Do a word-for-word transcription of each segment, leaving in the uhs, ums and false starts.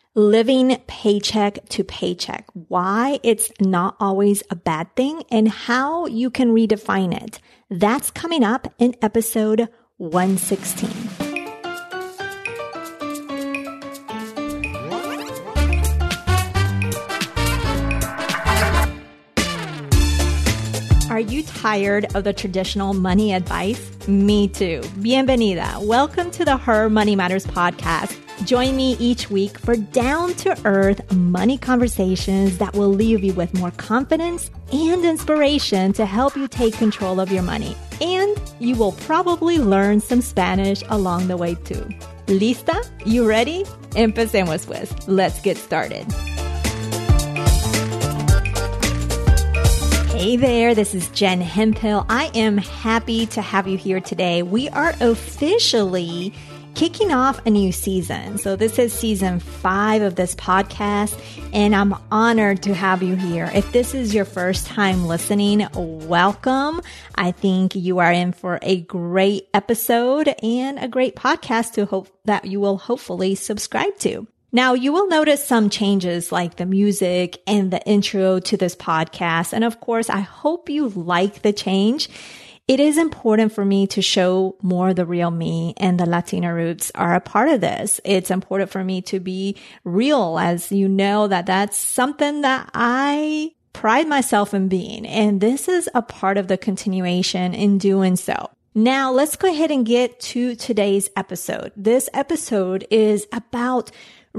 living paycheck to paycheck, why it's not always a bad thing, and how you can redefine it. That's coming up in episode one sixteen. Are you tired of the traditional money advice? Me too. Bienvenida. Welcome to the Her Money Matters podcast. Join me each week for down-to-earth money conversations that will leave you with more confidence and inspiration to help you take control of your money. And you will probably learn some Spanish along the way too. ¿Lista? You ready? Empecemos pues. Let's get started. Hey there, this is Jen Hemphill. I am happy to have you here today. We are officially kicking off a new season. So this is season five of this podcast, and I'm honored to have you here. If this is your first time listening, welcome. I think you are in for a great episode and a great podcast to hope that you will hopefully subscribe to. Now, you will notice some changes like the music and the intro to this podcast. And of course, I hope you like the change. It is important for me to show more the real me, and the Latina roots are a part of this. It's important for me to be real, as you know that that's something that I pride myself in being. And this is a part of the continuation in doing so. Now, let's go ahead and get to today's episode. This episode is about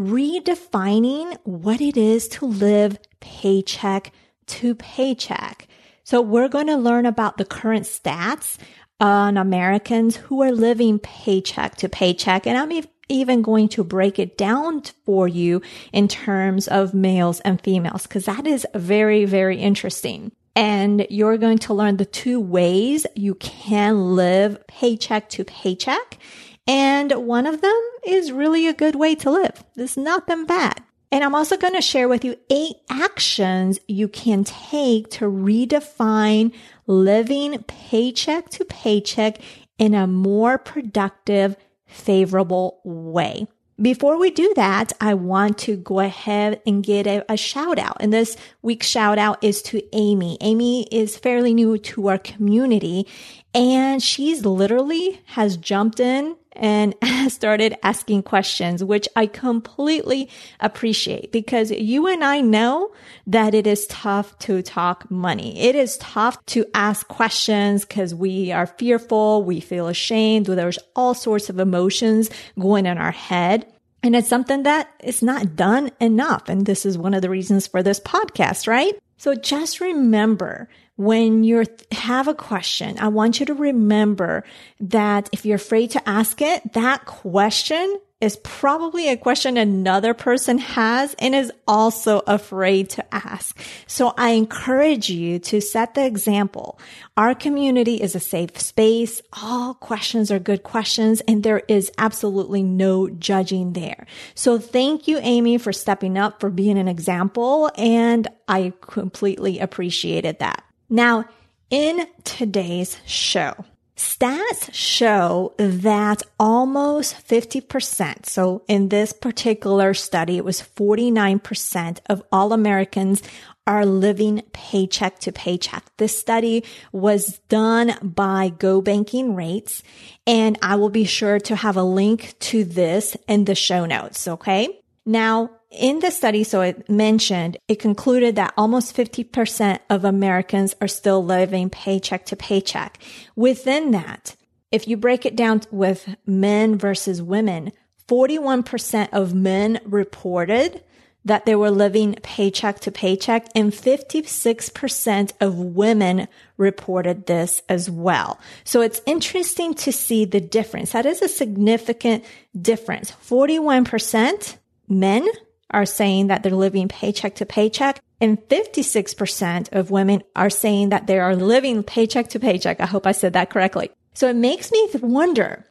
redefining what it is to live paycheck to paycheck. So we're going to learn about the current stats on Americans who are living paycheck to paycheck. And I'm even going to break it down for you in terms of males and females, because that is very, very interesting. And you're going to learn the two ways you can live paycheck to paycheck. And one of them is really a good way to live. It's not that bad. And I'm also going to share with you eight actions you can take to redefine living paycheck to paycheck in a more productive, favorable way. Before we do that, I want to go ahead and get a, a shout out. And this week's shout out is to Amy. Amy is fairly new to our community, and she's literally has jumped in and started asking questions, which I completely appreciate, because you and I know that it is tough to talk money. It is tough to ask questions because we are fearful, we feel ashamed, there's all sorts of emotions going in our head. And it's something that is not done enough. And this is one of the reasons for this podcast, right? So just remember, when you have a question, I want you to remember that if you're afraid to ask it, that question is probably a question another person has and is also afraid to ask. So I encourage you to set the example. Our community is a safe space. All questions are good questions, and there is absolutely no judging there. So thank you, Amy, for stepping up, for being an example, and I completely appreciated that. Now, in today's show, stats show that almost fifty percent, so in this particular study, it was forty-nine percent of all Americans are living paycheck to paycheck. This study was done by Go Banking Rates, and I will be sure to have a link to this in the show notes, okay? Now, in the study, so it mentioned, it concluded that almost fifty percent of Americans are still living paycheck to paycheck. Within that, if you break it down with men versus women, forty-one percent of men reported that they were living paycheck to paycheck, and fifty-six percent of women reported this as well. So it's interesting to see the difference. That is a significant difference. forty-one percent men are saying that they're living paycheck to paycheck, and fifty-six percent of women are saying that they are living paycheck to paycheck. I hope I said that correctly. So it makes me wonder,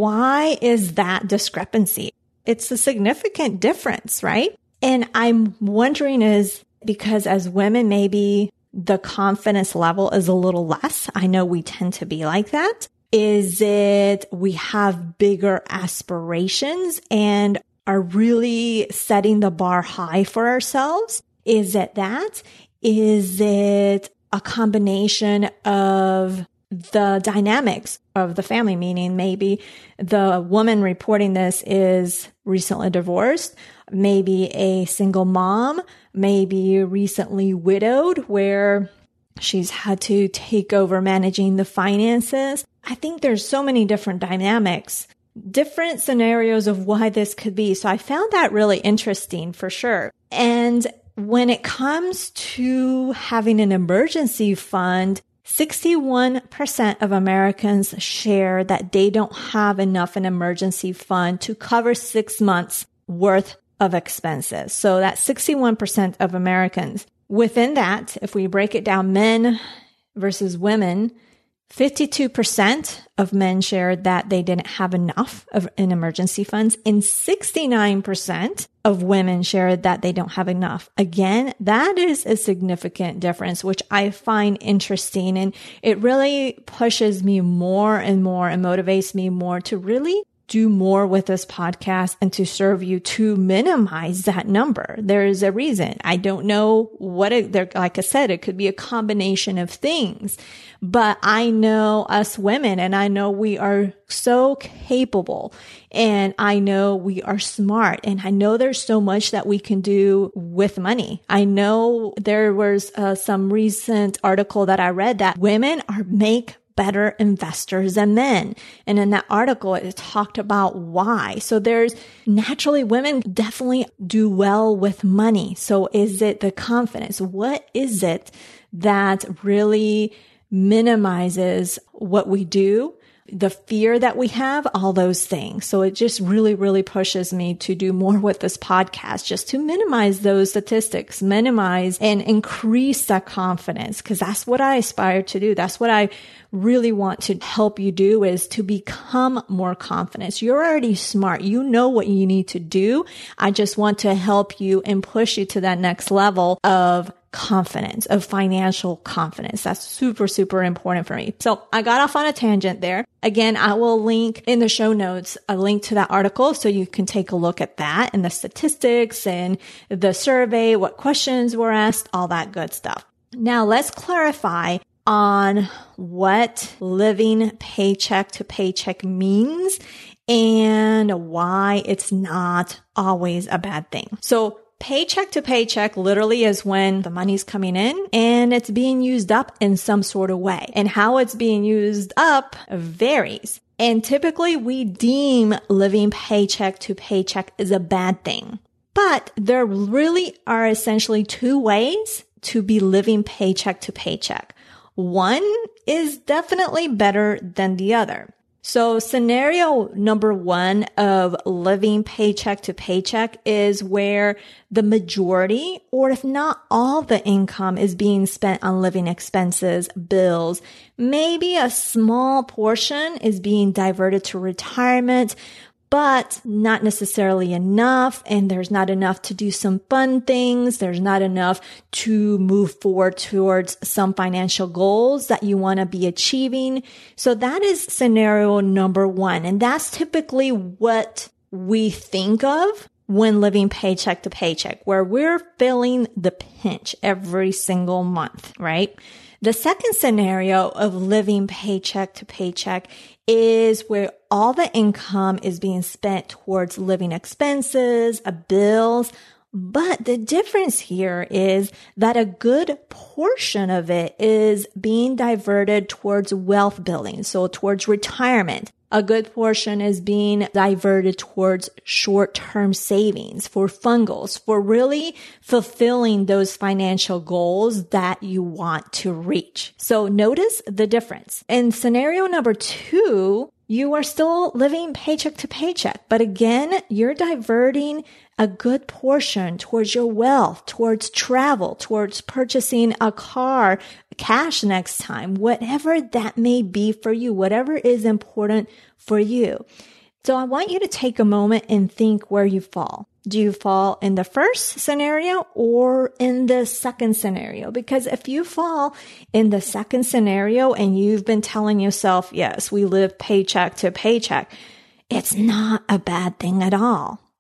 why is that discrepancy? It's a significant difference, right? And I'm wondering is because as women, maybe the confidence level is a little less. I know we tend to be like that. Is it we have bigger aspirations, and are really setting the bar high for ourselves? Is it that? Is it a combination of the dynamics of the family, meaning maybe the woman reporting this is recently divorced, maybe a single mom, maybe recently widowed where she's had to take over managing the finances. I think there's so many different dynamics, different scenarios of why this could be. So I found that really interesting for sure. And when it comes to having an emergency fund, sixty-one percent of Americans share that they don't have enough an emergency fund to cover six months worth of expenses. So that's sixty-one percent of Americans. Within that, if we break it down, men versus women, fifty-two percent of men shared that they didn't have enough of in emergency funds, and sixty-nine percent of women shared that they don't have enough. Again, that is a significant difference, which I find interesting, and it really pushes me more and more and motivates me more to really do more with this podcast and to serve you to minimize that number. There is a reason. I don't know what it, there, like I said, it could be a combination of things, but I know us women and I know we are so capable and I know we are smart and I know there's so much that we can do with money. I know there was uh, some recent article that I read that women are make better investors than men. And in that article, it talked about why. So there's naturally women definitely do well with money. So is it the confidence? What is it that really minimizes what we do? The fear that we have, all those things. So it just really, really pushes me to do more with this podcast, just to minimize those statistics, minimize and increase that confidence, because that's what I aspire to do. That's what I really want to help you do, is to become more confident. You're already smart. You know what you need to do. I just want to help you and push you to that next level of confidence, of financial confidence. That's super, super important for me. So I got off on a tangent there. Again, I will link in the show notes a link to that article so you can take a look at that and the statistics and the survey, what questions were asked, all that good stuff. Now let's clarify on what living paycheck to paycheck means and why it's not always a bad thing. So paycheck to paycheck literally is when the money's coming in and it's being used up in some sort of way. And how it's being used up varies. And typically we deem living paycheck to paycheck as a bad thing. But there really are essentially two ways to be living paycheck to paycheck. One is definitely better than the other. So scenario number one of living paycheck to paycheck is where the majority, or if not all the income is being spent on living expenses, bills. Maybe a small portion is being diverted to retirement, but not necessarily enough. And there's not enough to do some fun things. There's not enough to move forward towards some financial goals that you want to be achieving. So that is scenario number one. And that's typically what we think of when living paycheck to paycheck, where we're feeling the pinch every single month, right? The second scenario of living paycheck to paycheck is where all the income is being spent towards living expenses, bills. But the difference here is that a good portion of it is being diverted towards wealth building, so towards retirement. A good portion is being diverted towards short-term savings, for fun goals, for really fulfilling those financial goals that you want to reach. So notice the difference. In scenario number two, you are still living paycheck to paycheck, but again, you're diverting a good portion towards your wealth, towards travel, towards purchasing a car, cash next time, whatever that may be for you, whatever is important for you. So I want you to take a moment and think where you fall. Do you fall in the first scenario or in the second scenario? Because if you fall in the second scenario and you've been telling yourself, yes, we live paycheck to paycheck, it's not a bad thing at all.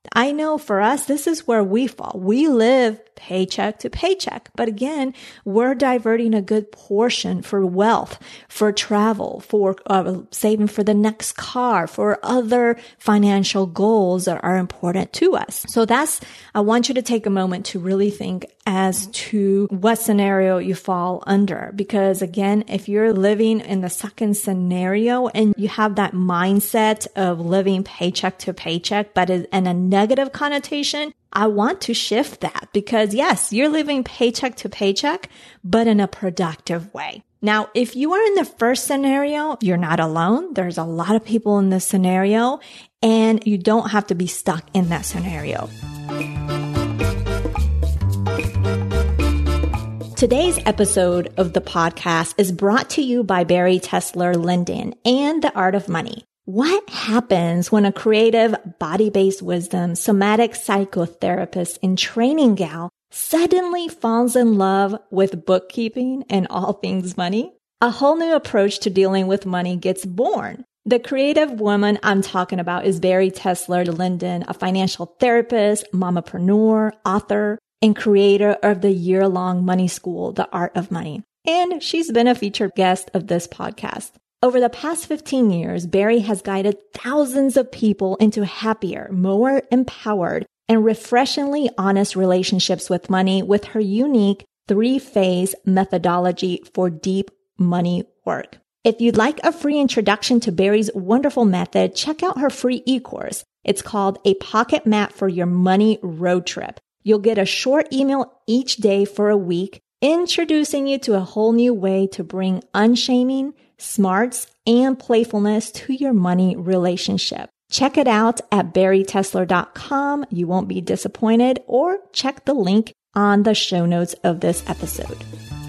I know for us, this is where we fall. We live paycheck to paycheck. But again, we're diverting a good portion for wealth, for travel, for uh, saving for the next car, for other financial goals that are important to us. So that's, I want you to take a moment to really think as to what scenario you fall under. Because again, if you're living in the second scenario and you have that mindset of living paycheck to paycheck, but in a negative connotation, I want to shift that because yes, you're living paycheck to paycheck, but in a productive way. Now, if you are in the first scenario, you're not alone. There's a lot of people in this scenario, and you don't have to be stuck in that scenario. Today's episode of the podcast is brought to you by Barry Tesler Linden and The Art of Money. What happens when a creative, body-based wisdom, somatic psychotherapist and training gal suddenly falls in love with bookkeeping and all things money? A whole new approach to dealing with money gets born. The creative woman I'm talking about is Barry Tesler Linden, a financial therapist, mamapreneur, author, and creator of the year-long money school, The Art of Money. And she's been a featured guest of this podcast. Over the past fifteen years, Barry has guided thousands of people into happier, more empowered, and refreshingly honest relationships with money with her unique three-phase methodology for deep money work. If you'd like a free introduction to Barry's wonderful method, check out her free e-course. It's called A Pocket Map for Your Money Road Trip. You'll get a short email each day for a week, introducing you to a whole new way to bring unshaming, smarts, and playfulness to your money relationship. Check it out at barry tesler dot com. You won't be disappointed, or check the link on the show notes of this episode.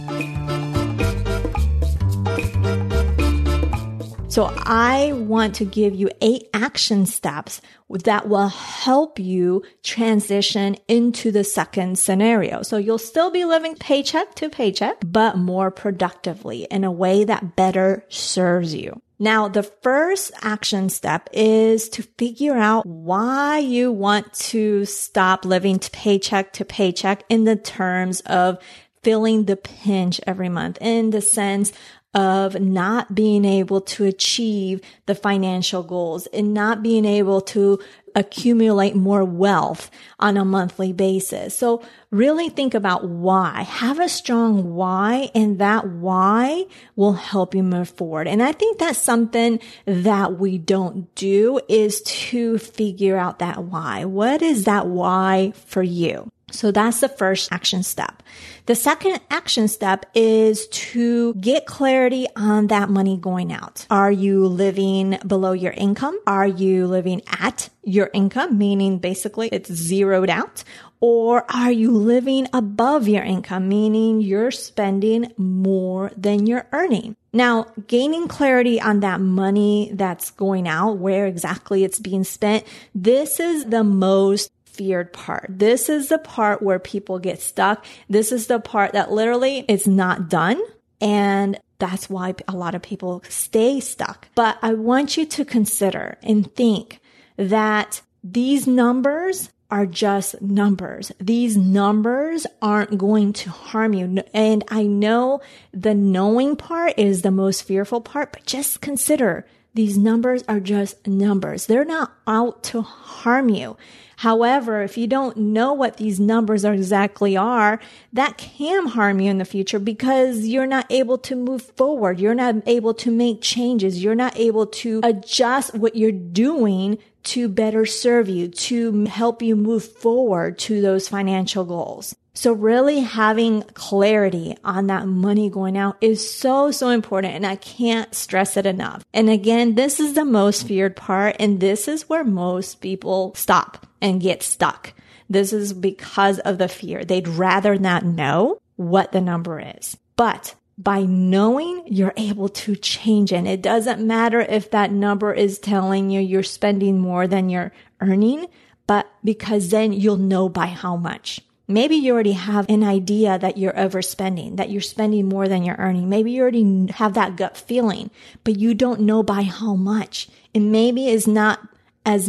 So I want to give you eight action steps that will help you transition into the second scenario. So you'll still be living paycheck to paycheck, but more productively in a way that better serves you. Now, the first action step is to figure out why you want to stop living paycheck to paycheck in the terms of feeling the pinch every month, in the sense of not being able to achieve the financial goals and not being able to accumulate more wealth on a monthly basis. So really think about why. Have a strong why, and that why will help you move forward. And I think that's something that we don't do, is to figure out that why. What is that why for you? So that's the first action step. The second action step is to get clarity on that money going out. Are you living below your income? Are you living at your income, meaning basically it's zeroed out? Or are you living above your income, meaning you're spending more than you're earning? Now, gaining clarity on that money that's going out, where exactly it's being spent, this is the most feared part. This is the part where people get stuck. This is the part that literally is not done. And that's why a lot of people stay stuck. But I want you to consider and think that these numbers are just numbers. These numbers aren't going to harm you. And I know the knowing part is the most fearful part, but just consider these numbers are just numbers. They're not out to harm you. However, if you don't know what these numbers are exactly are, that can harm you in the future because you're not able to move forward. You're not able to make changes. You're not able to adjust what you're doing to better serve you, to help you move forward to those financial goals. So really having clarity on that money going out is so, so important. And I can't stress it enough. And again, this is the most feared part. And this is where most people stop and get stuck. This is because of the fear. They'd rather not know what the number is. But by knowing, you're able to change it. And it doesn't matter if that number is telling you you're spending more than you're earning, but because then you'll know by how much. Maybe you already have an idea that you're overspending, that you're spending more than you're earning. Maybe you already have that gut feeling, but you don't know by how much. And maybe it's not as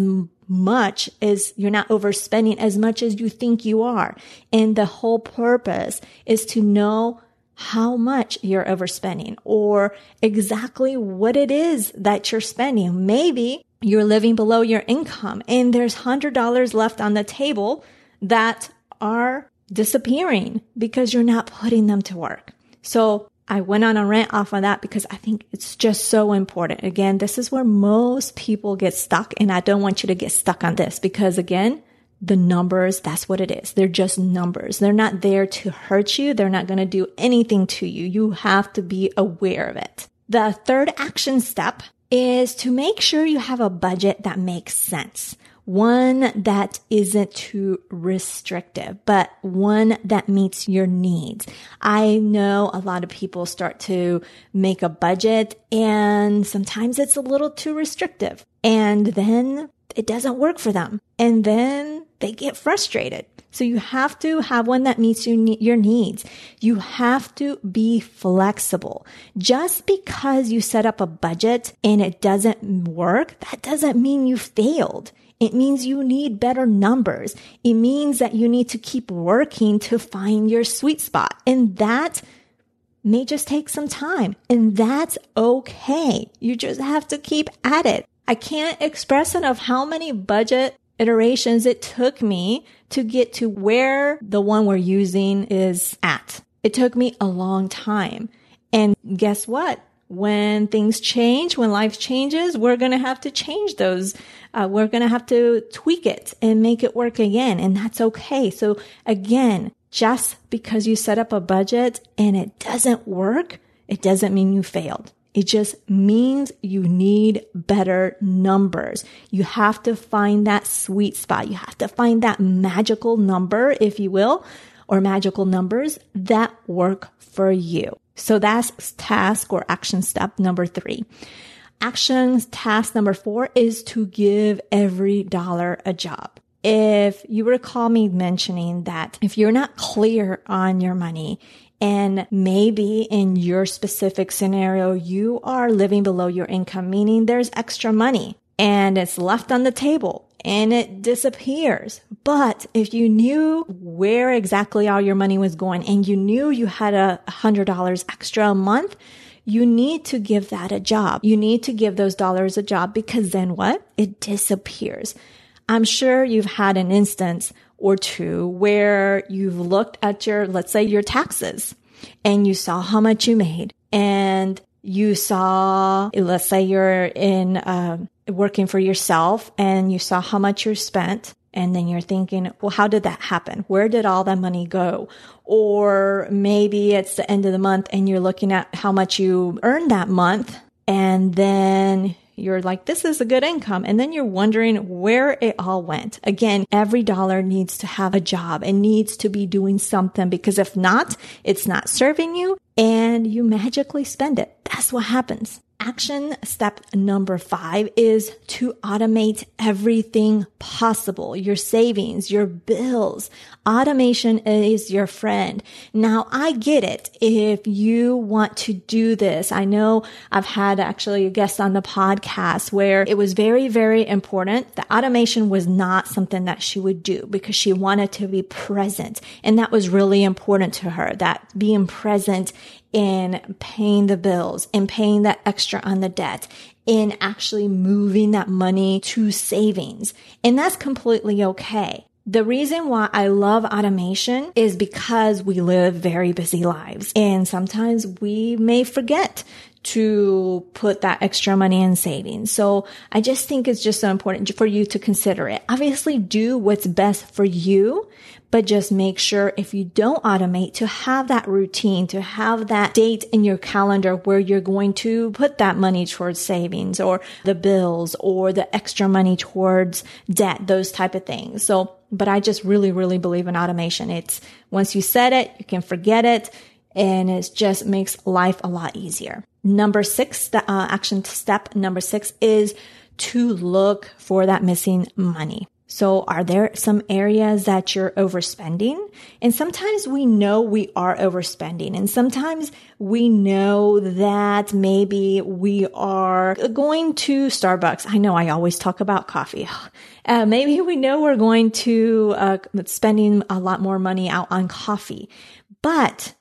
much as you're not overspending as much as you think you are. And the whole purpose is to know how much you're overspending or exactly what it is that you're spending. Maybe you're living below your income and there's one hundred dollars left on the table that are disappearing because you're not putting them to work. So I went on a rant off of that because I think it's just so important. Again, this is where most people get stuck, and I don't want you to get stuck on this because, again, the numbers, that's what it is. They're just numbers. They're not there to hurt you. They're not going to do anything to you. You have to be aware of it. The third action step is to make sure you have a budget that makes sense. One that isn't too restrictive, but one that meets your needs. I know a lot of people start to make a budget and sometimes it's a little too restrictive and then it doesn't work for them. And then they get frustrated. So you have to have one that meets your needs. You have to be flexible. Just because you set up a budget and it doesn't work, that doesn't mean you failed. It means you need better numbers. It means that you need to keep working to find your sweet spot. And that may just take some time. And that's okay. You just have to keep at it. I can't express enough how many budget iterations it took me to get to where the one we're using is at. It took me a long time. And guess what? When things change, when life changes, we're going to have to change those. Uh, we're going to have to tweak it and make it work again. And that's okay. So again, just because you set up a budget and it doesn't work, it doesn't mean you failed. It just means you need better numbers. You have to find that sweet spot. You have to find that magical number, if you will, or magical numbers that work for you. So that's task or action step number three. Action task number four is to give every dollar a job. If you recall me mentioning that if you're not clear on your money, and maybe in your specific scenario, you are living below your income, meaning there's extra money and it's left on the table and it disappears. But if you knew where exactly all your money was going and you knew you had a hundred dollars extra a month, you need to give that a job. You need to give those dollars a job because then what? It disappears. I'm sure you've had an instance or two where you've looked at your, let's say your taxes and you saw how much you made and you saw, let's say you're in, uh, working for yourself and you saw how much you spent. And then you're thinking, well, how did that happen? Where did all that money go? Or maybe it's the end of the month and you're looking at how much you earned that month. And then you're like, this is a good income. And then you're wondering where it all went. Again, every dollar needs to have a job. It needs to be doing something because if not, it's not serving you and you magically spend it. That's what happens. Action step number five is to automate everything possible. Your savings, your bills. Automation is your friend. Now, I get it. If you want to do this, I know I've had actually a guest on the podcast where it was very, very important. The automation was not something that she would do because she wanted to be present. And that was really important to her, that being present in paying the bills and paying that extra on the debt in actually moving that money to savings. And that's completely okay. The reason why I love automation is because we live very busy lives and sometimes we may forget to put that extra money in savings. So I just think it's just so important for you to consider it. Obviously do what's best for you, but just make sure if you don't automate to have that routine, to have that date in your calendar where you're going to put that money towards savings or the bills or the extra money towards debt, those type of things. So, but I just really, really believe in automation. It's once you set it, you can forget it. And it just makes life a lot easier. Number six, the uh, action step number six is to look for that missing money. So are there some areas that you're overspending? And sometimes we know we are overspending. And sometimes we know that maybe we are going to Starbucks. I know I always talk about coffee. Uh, maybe we know we're going to uh, spending a lot more money out on coffee, but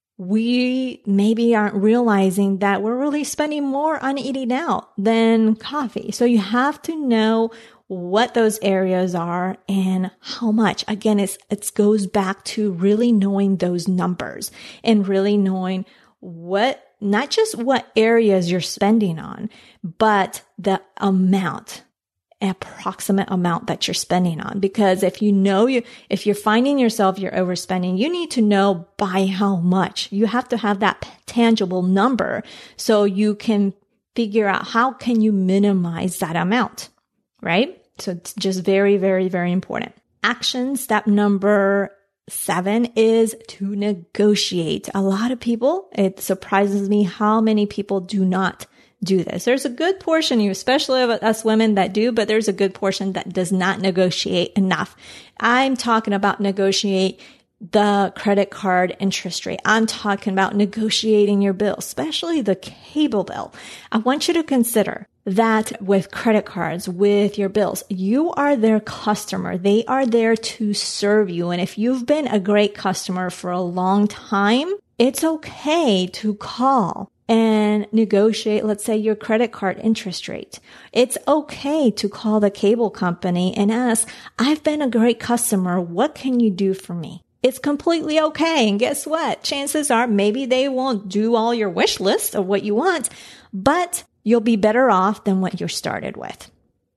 we maybe aren't realizing that we're really spending more on eating out than coffee. So you have to know what those areas are and how much. Again, it's, it goes back to really knowing those numbers and really knowing what, not just what areas you're spending on, but the amount, approximate amount that you're spending on. Because if you know you, if you're finding yourself you're overspending, you need to know by how much. You have to have that tangible number so you can figure out how can you minimize that amount. Right? So it's just very, very, very important. Action step number seven is to negotiate. A lot of people, it surprises me how many people do not do this. There's a good portion, especially of us women that do, but there's a good portion that does not negotiate enough. I'm talking about negotiate the credit card interest rate. I'm talking about negotiating your bill, especially the cable bill. I want you to consider that with credit cards, with your bills, you are their customer. They are there to serve you. And if you've been a great customer for a long time, it's okay to call and negotiate, let's say, your credit card interest rate. It's okay to call the cable company and ask, I've been a great customer. What can you do for me? It's completely okay. And guess what? Chances are maybe they won't do all your wish list of what you want, but you'll be better off than what you started with.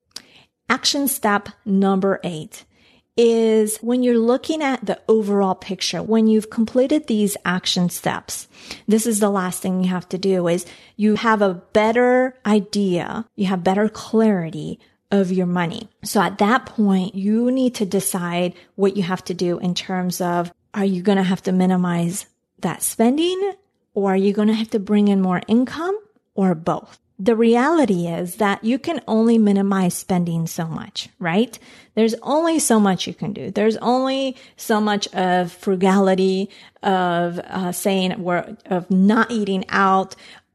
Action step number eight is when you're looking at the overall picture, when you've completed these action steps, this is the last thing you have to do is you have a better idea, you have better clarity of your money. So at that point, you need to decide what you have to do in terms of, are you going to have to minimize that spending, or are you going to have to bring in more income, or both? The reality is that you can only minimize spending so much, right? There's only so much you can do. There's only so much of frugality, of uh, saying we're, of not eating out,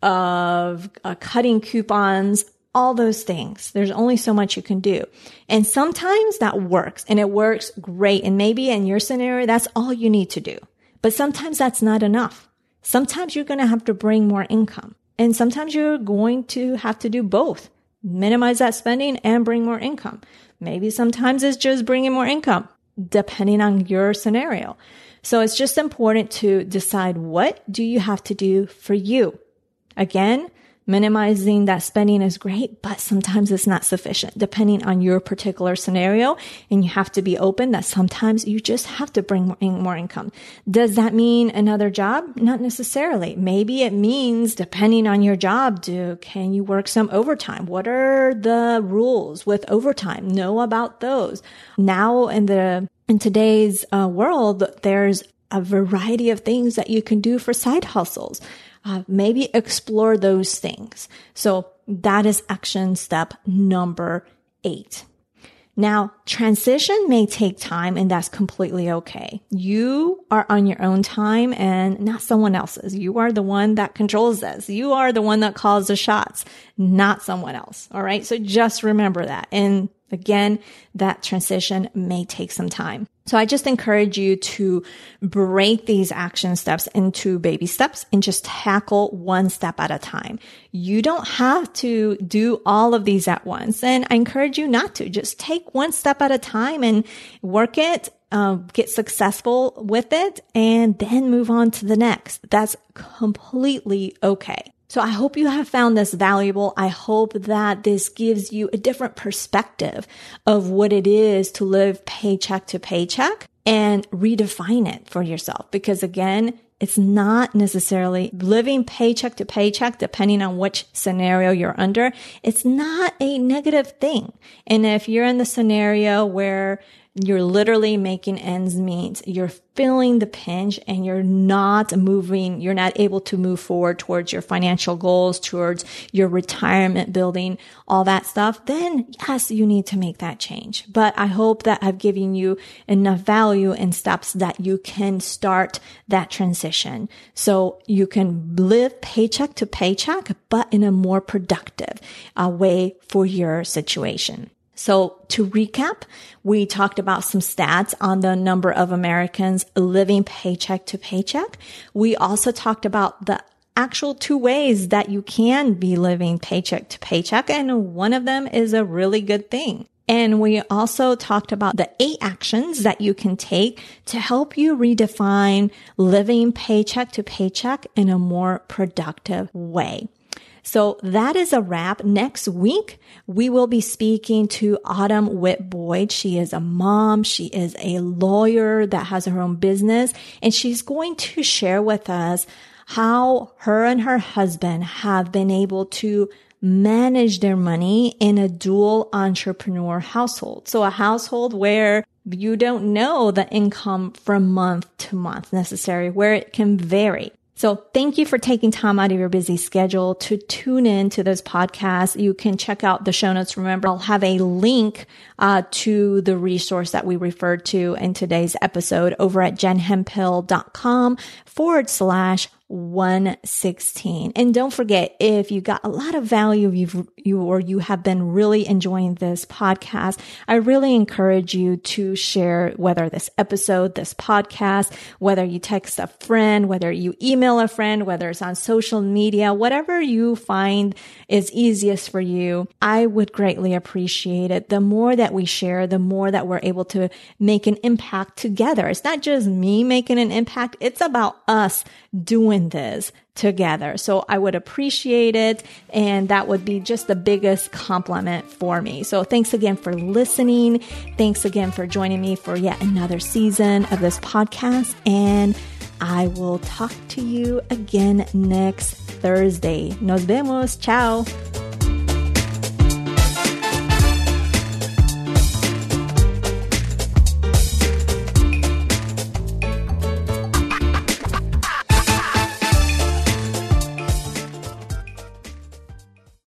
of uh, cutting coupons, all those things. There's only so much you can do. And sometimes that works, and it works great. And maybe in your scenario, that's all you need to do. But sometimes that's not enough. Sometimes you're going to have to bring more income. And sometimes you're going to have to do both. Minimize that spending and bring more income. Maybe sometimes it's just bringing more income, depending on your scenario. So it's just important to decide, what do you have to do for you? Again, minimizing that spending is great, but sometimes it's not sufficient depending on your particular scenario. And you have to be open that sometimes you just have to bring more, in, more income. Does that mean another job? Not necessarily. Maybe it means, depending on your job, do, can you work some overtime? What are the rules with overtime? Know about those. Now in the, in today's uh, world, there's a variety of things that you can do for side hustles. Uh, maybe explore those things. So that is action step number eight. Now, transition may take time, and that's completely okay. You are on your own time and not someone else's. You are the one that controls this. You are the one that calls the shots, not someone else. All right. So just remember that. And again, that transition may take some time. So I just encourage you to break these action steps into baby steps and just tackle one step at a time. You don't have to do all of these at once. And I encourage you not to. Just take one step at a time and work it, uh, get successful with it, and then move on to the next. That's completely okay. So I hope you have found this valuable. I hope that this gives you a different perspective of what it is to live paycheck to paycheck and redefine it for yourself. Because again, it's not necessarily living paycheck to paycheck, depending on which scenario you're under. It's not a negative thing. And if you're in the scenario where you're literally making ends meet. You're feeling the pinch and you're not moving, you're not able to move forward towards your financial goals, towards your retirement building, all that stuff, then yes, you need to make that change. But I hope that I've given you enough value and steps that you can start that transition. So you can live paycheck to paycheck, but in a more productive uh, way for your situation. So to recap, we talked about some stats on the number of Americans living paycheck to paycheck. We also talked about the actual two ways that you can be living paycheck to paycheck, and one of them is a really good thing. And we also talked about the eight actions that you can take to help you redefine living paycheck to paycheck in a more productive way. So that is a wrap. Next week, we will be speaking to Autumn Witt Boyd. She is a mom. She is a lawyer that has her own business, and she's going to share with us how her and her husband have been able to manage their money in a dual entrepreneur household. So a household where you don't know the income from month to month necessarily, where it can vary. So thank you for taking time out of your busy schedule to tune in to this podcast. You can check out the show notes. Remember, I'll have a link uh, to the resource that we referred to in today's episode over at jenhemphill.com forward slash 116. And don't forget, if you got a lot of value, you've, you or you have been really enjoying this podcast, I really encourage you to share whether this episode, this podcast, whether you text a friend, whether you email a friend, whether it's on social media, whatever you find is easiest for you. I would greatly appreciate it. The more that we share, the more that we're able to make an impact together. It's not just me making an impact. It's about us doing this together. So I would appreciate it. And that would be just the biggest compliment for me. So thanks again for listening. Thanks again for joining me for yet another season of this podcast. And I will talk to you again next Thursday. Nos vemos. Ciao.